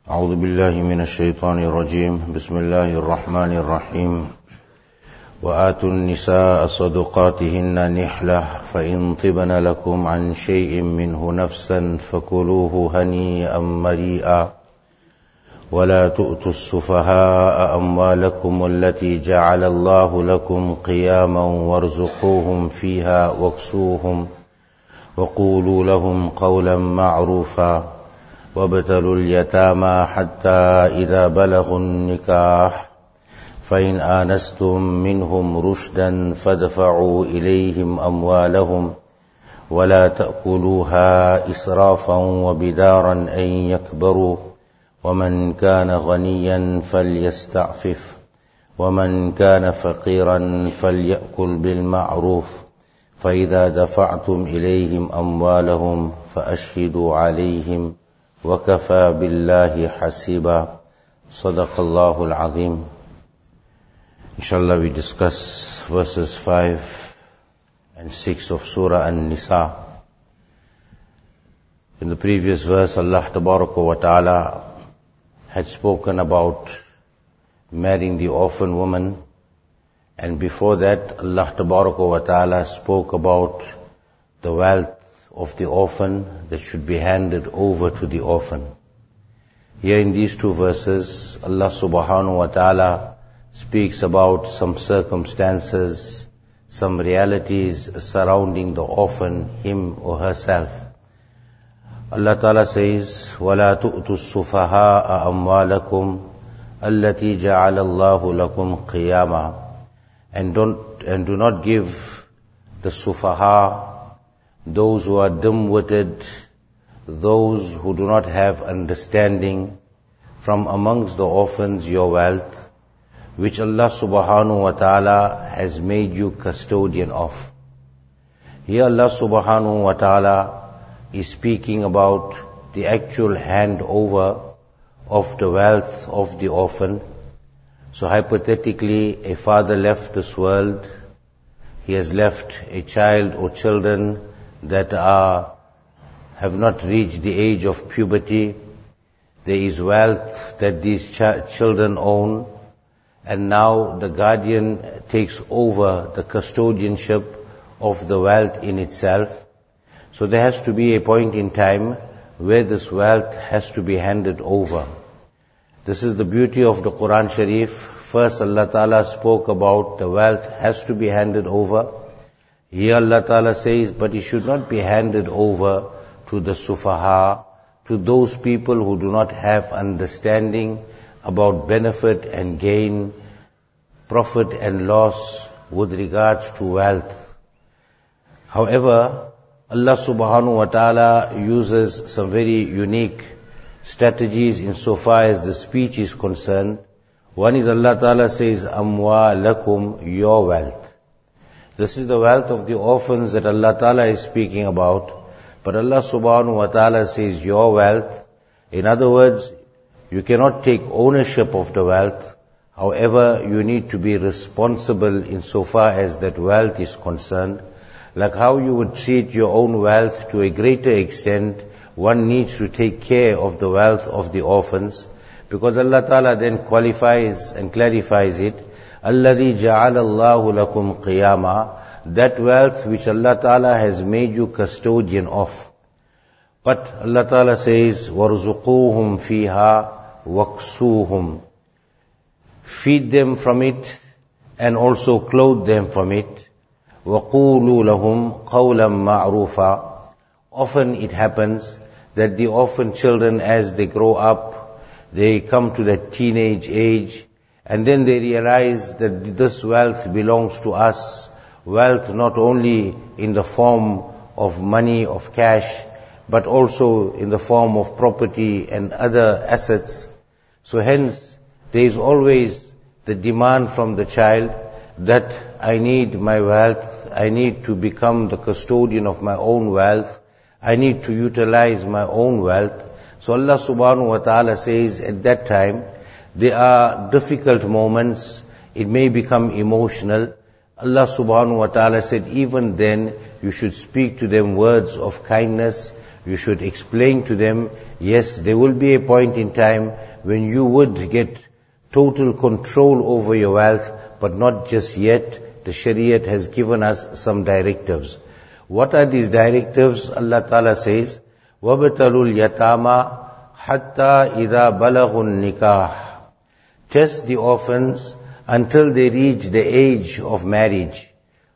أعوذ بالله من الشيطان الرجيم بسم الله الرحمن الرحيم وآتوا النساء صدقاتهن نحلة فإن طبن لكم عن شيء منه نفسا فكلوه هنيئا مريئا ولا تؤتوا السفهاء أموالكم التي جعل الله لكم قياما وارزقوهم فيها واكسوهم وقولوا لهم قولا معروفا وابتلوا اليتامى حتى إذا بلغوا النكاح فإن آنستم منهم رشدا فادفعوا إليهم أموالهم ولا تأكلوها إسرافا وبدارا أن يكبروا ومن كان غنيا فليستعفف ومن كان فقيرا فليأكل بالمعروف فإذا دفعتم إليهم أموالهم فأشهدوا عليهم وكفى بالله حسيبا صدق الله العظيم. Inshallah, we discuss verses 5 and 6 of Surah An-Nisa. In the previous verse, Allah Tabaraka wa Ta'ala had spoken about marrying the orphan woman, and before that, Allah Tabaraka wa Ta'ala spoke about the wealth of the orphan that should be handed over to the orphan. Here in these two verses, Allah Subhanahu wa Ta'ala speaks about some circumstances, some realities surrounding the orphan, him or herself. Allah Ta'ala says, وَلَا تُؤْتُوا السُّفَهَاءَ أَمْوَالَكُمْ الَّتِي جَعَلَ اللَّهُ لَكُمْ قِيَامًا, and do not give the sufaha, those who are dim-witted, those who do not have understanding, from amongst the orphans your wealth, which Allah subhanahu wa ta'ala has made you custodian of. Here Allah subhanahu wa ta'ala is speaking about the actual handover of the wealth of the orphan. So hypothetically, a father left this world, he has left a child or children that have not reached the age of puberty. There is wealth that these children own, and now the guardian takes over the custodianship of the wealth in itself. So there has to be a point in time where this wealth has to be handed over. This is the beauty of the Quran Sharif. First Allah Ta'ala spoke about the wealth has to be handed over. Here Allah Ta'ala says, but it should not be handed over to the sufaha, to those people who do not have understanding about benefit and gain, profit and loss with regards to wealth. However, Allah Subhanahu wa Ta'ala uses some very unique strategies insofar as the speech is concerned. One is Allah Ta'ala says, Amwalakum, your wealth. This is the wealth of the orphans that Allah Ta'ala is speaking about. But Allah Subhanahu wa Ta'ala says, your wealth. In other words, you cannot take ownership of the wealth. However, you need to be responsible insofar as that wealth is concerned. Like how you would treat your own wealth to a greater extent, one needs to take care of the wealth of the orphans. Because Allah Ta'ala then qualifies and clarifies it. الَّذِي جَعَلَ اللَّهُ لَكُمْ قِيَامًا, that wealth which Allah Ta'ala has made you custodian of. But Allah Ta'ala says, وَارْزُقُوهُمْ فِيهَا وَاكْسُوهُمْ, feed them from it and also clothe them from it. وَقُولُوا لَهُمْ قَوْلًا مَعْرُوفًا. Often it happens that the orphan children, as they grow up, they come to that teenage age, and then they realize that this wealth belongs to us. Wealth not only in the form of money, of cash, but also in the form of property and other assets. So hence, there is always the demand from the child that I need my wealth, I need to become the custodian of my own wealth, I need to utilize my own wealth. So Allah Subhanahu wa Ta'ala says at that time, there are difficult moments, it may become emotional. Allah Subhanahu wa Ta'ala said, even then, you should speak to them words of kindness. You should explain to them, yes, there will be a point in time when you would get total control over your wealth, but not just yet. The Shariat has given us some directives. What are these directives? Allah Ta'ala says, وَابْتَلُوا الْيَتَامَى حَتَّى إِذَا بَلَغُوا النِّكَاحِ. Test the orphans until they reach the age of marriage.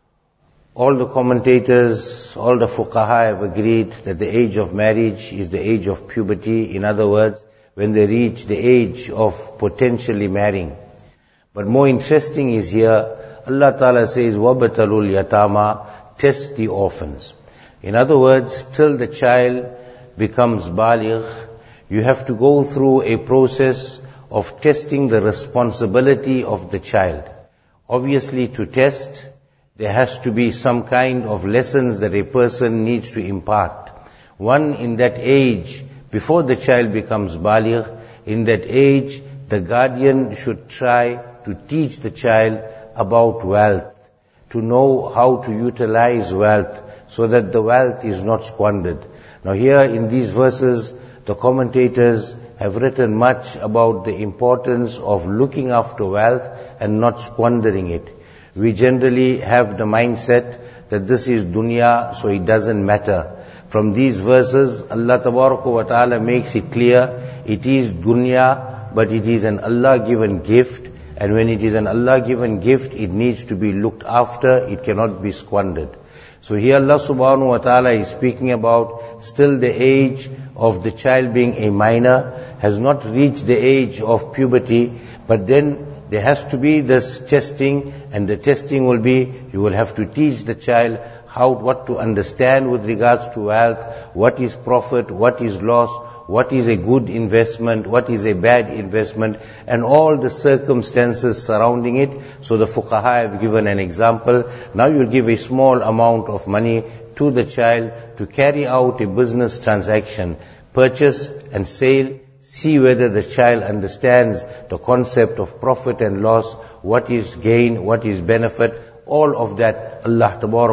All the commentators, all the fuqaha have agreed that the age of marriage is the age of puberty. In other words, when they reach the age of potentially marrying. But more interesting is here, Allah Ta'ala says, وَابْتَلُوا الْيَتَامَى, test the orphans. In other words, till the child becomes baligh, you have to go through a process of testing the responsibility of the child. Obviously, to test, there has to be some kind of lessons that a person needs to impart. One, in that age, before the child becomes baligh, in that age, the guardian should try to teach the child about wealth, to know how to utilize wealth, so that the wealth is not squandered. Now here in these verses, the commentators have written much about the importance of looking after wealth and not squandering it. We generally have the mindset that this is dunya, so it doesn't matter. From these verses, Allah Ta'ala makes it clear, it is dunya, but it is an Allah-given gift, and when it is an Allah-given gift, it needs to be looked after, it cannot be squandered. So here Allah subhanahu wa ta'ala is speaking about still the age of the child being a minor, has not reached the age of puberty, but then there has to be this testing, and the testing will be, you will have to teach the child what to understand with regards to wealth, what is profit, what is loss, what is a good investment, what is a bad investment, and all the circumstances surrounding it. So the fuqaha have given an example. Now you give a small amount of money to the child to carry out a business transaction, purchase and sale. See whether the child understands the concept of profit and loss, what is gain, what is benefit. All of that Allah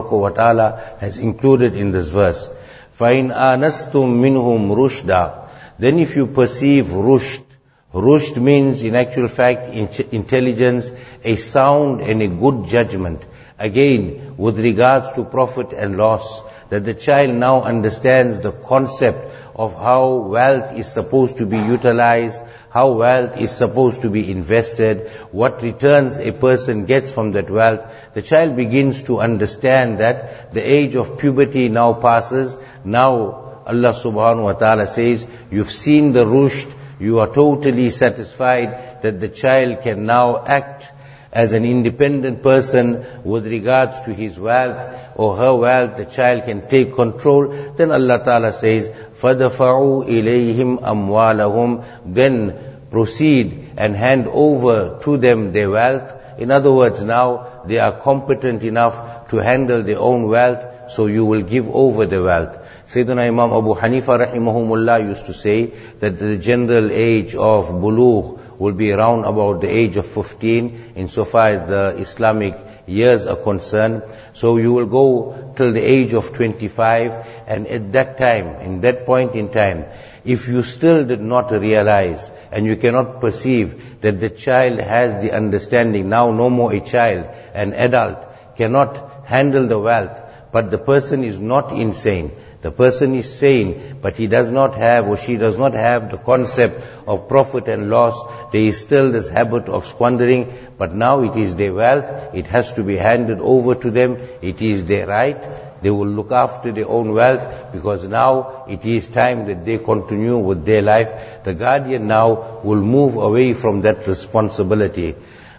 Ta'ala has included in this verse. فَإِنْ آنَسْتُم مِّنْهُمْ رُشْدًا. Then if you perceive rushd, rushd means in actual fact intelligence, a sound and a good judgment. Again, with regards to profit and loss, that the child now understands the concept of how wealth is supposed to be utilized, how wealth is supposed to be invested, what returns a person gets from that wealth. The child begins to understand that the age of puberty now passes. Now Allah subhanahu wa ta'ala says, you've seen the rushd, you are totally satisfied that the child can now act as an independent person with regards to his wealth or her wealth, the child can take control. Then Allah Ta'ala says, فَدَفَعُوا إِلَيْهِمْ أَمْوَالَهُمْ. Then proceed and hand over to them their wealth. In other words, now they are competent enough to handle their own wealth, so you will give over the wealth. Sayyidina Imam Abu Hanifa rahimahumullah used to say that the general age of bulugh will be around about the age of 15, insofar as the Islamic years are concerned. So you will go till the age of 25, and at that time, in that point in time, if you still did not realize and you cannot perceive that the child has the understanding, now no more a child, an adult cannot handle the wealth, but the person is not insane. The person is sane, but he does not have or she does not have the concept of profit and loss. There is still this habit of squandering, but now it is their wealth. It has to be handed over to them. It is their right. They will look after their own wealth, because now it is time that they continue with their life. The guardian now will move away from that responsibility.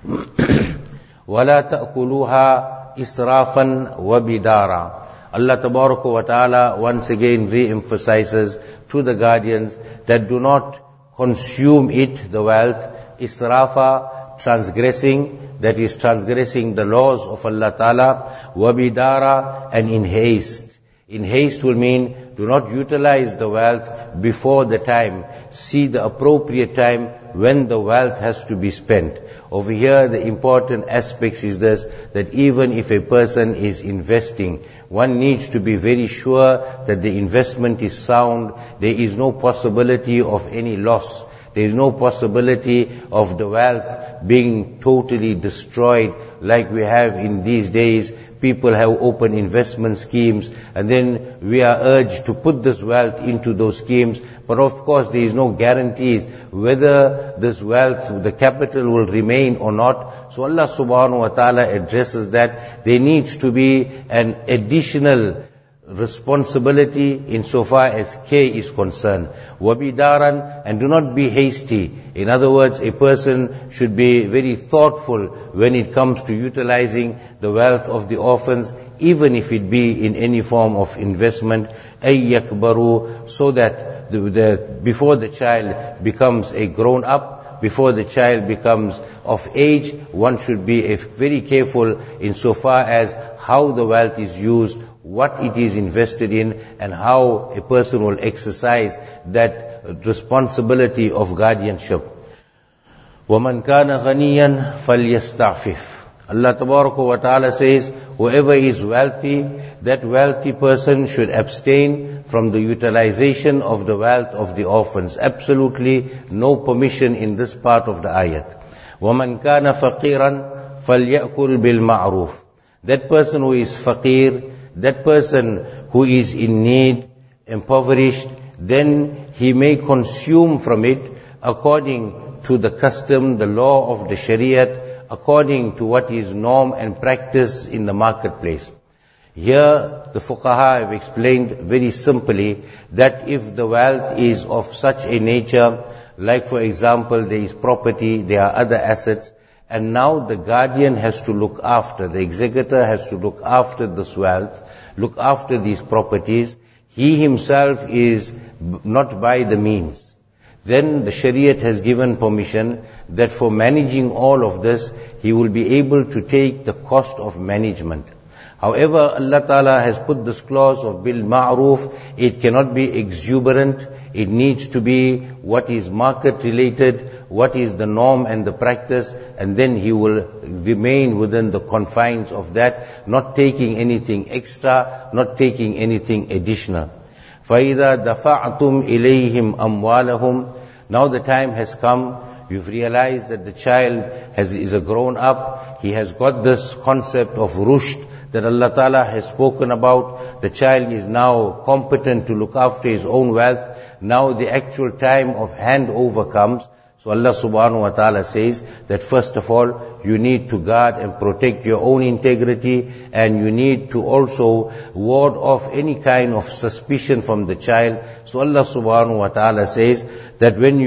وَلَا تَأْكُلُوهَا إِسْرَافًا وَبِدَارًا. Allah wa ta'ala once again re-emphasizes to the guardians that do not consume it, the wealth, israfa, transgressing, that is transgressing the laws of Allah Ta'ala, wabidara, and in haste. In haste will mean do not utilize the wealth before the time. See the appropriate time when the wealth has to be spent. Over here, the important aspects is this, that even if a person is investing, one needs to be very sure that the investment is sound. There is no possibility of any loss. There is no possibility of the wealth being totally destroyed like we have in these days. People have open investment schemes, and then we are urged to put this wealth into those schemes. But of course, there is no guarantees whether this wealth, the capital will remain or not. So Allah subhanahu wa ta'ala addresses that there needs to be an additional responsibility insofar as care is concerned. Wabidaran, and do not be hasty. In other words, a person should be very thoughtful when it comes to utilizing the wealth of the orphans, even if it be in any form of investment. Ay yakbaru, so that before the child becomes a grown up, before the child becomes of age, one should be very careful insofar as how the wealth is used, what it is invested in, and how a person will exercise that responsibility of guardianship. وَمَنْ كَانَ غَنِيًّا فَلْيَسْتَعْفِفْ. Allah Tabaraka wa Ta'ala says, whoever is wealthy, that wealthy person should abstain from the utilization of the wealth of the orphans. Absolutely no permission in this part of the ayat. وَمَنْ كَانَ فَقِيرًا فَلْيَأْكُلْ بِالْمَعْرُوفِ. That person who is faqir, that person who is in need, impoverished, then he may consume from it according to the custom, the law of the Shariat, according to what is norm and practice in the marketplace. Here, the fuqaha have explained very simply that if the wealth is of such a nature, like for example, there is property, there are other assets, and now the guardian has to look after, the executor has to look after this wealth, look after these properties. He himself is not by the means. Then the Shariat has given permission that for managing all of this, he will be able to take the cost of management. However, Allah Ta'ala has put this clause of bil ma'ruf. It cannot be exuberant. It needs to be what is market related, what is the norm and the practice, and then he will remain within the confines of that, not taking anything extra, not taking anything additional. فَإِذَا دَفَعْتُمْ إِلَيْهِمْ أَمْوَالَهُمْ. Now the time has come. You've realized that the child is a grown up. He has got this concept of rushd that Allah Ta'ala has spoken about. The child is now competent to look after his own wealth. Now the actual time of handover comes. So Allah Subhanahu wa Ta'ala says that first of all, you need to guard and protect your own integrity, and you need to also ward off any kind of suspicion from the child. So Allah Subhanahu wa Ta'ala says that when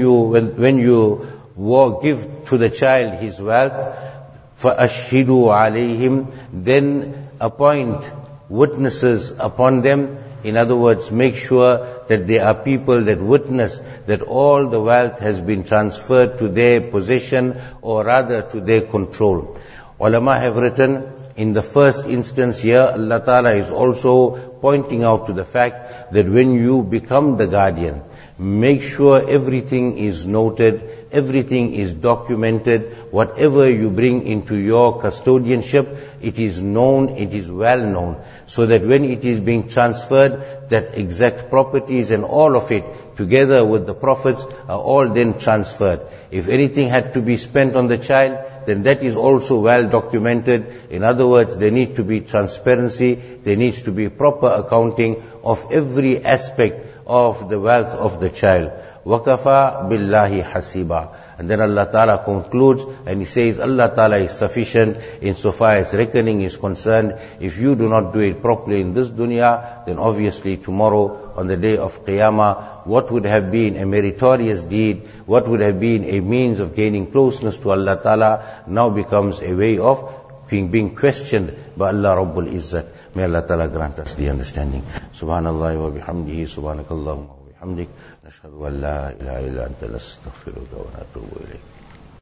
you give to the child his wealth, فَأَشْهِدُوا عَلَيْهِمْ, then appoint witnesses upon them. In other words, make sure that there are people that witness that all the wealth has been transferred to their possession, or rather to their control. Ulama have written, in the first instance here, Allah Ta'ala is also pointing out to the fact that when you become the guardian, make sure everything is noted, everything is documented. Whatever you bring into your custodianship, it is known, it is well known, so that when it is being transferred, that exact properties and all of it, together with the profits, are all then transferred. If anything had to be spent on the child, then that is also well documented. In other words, there needs to be transparency, there needs to be proper accounting of every aspect of the wealth of the child. وَكَفَى بِاللَّهِ حَسِيبًا. And then Allah Ta'ala concludes and He says, Allah Ta'ala is sufficient insofar as reckoning is concerned. If you do not do it properly in this dunya, then obviously tomorrow on the day of Qiyamah, what would have been a meritorious deed, what would have been a means of gaining closeness to Allah Ta'ala, now becomes a way of being questioned by Allah Rabbul Izzat. May Allah Ta'ala grant us the understanding. Subhanallah wa bihamdihi, subhanakallahumma wa bihamdik, nashhadu an la ilaha illa anta nastaghfiruka wa natubu ilayk.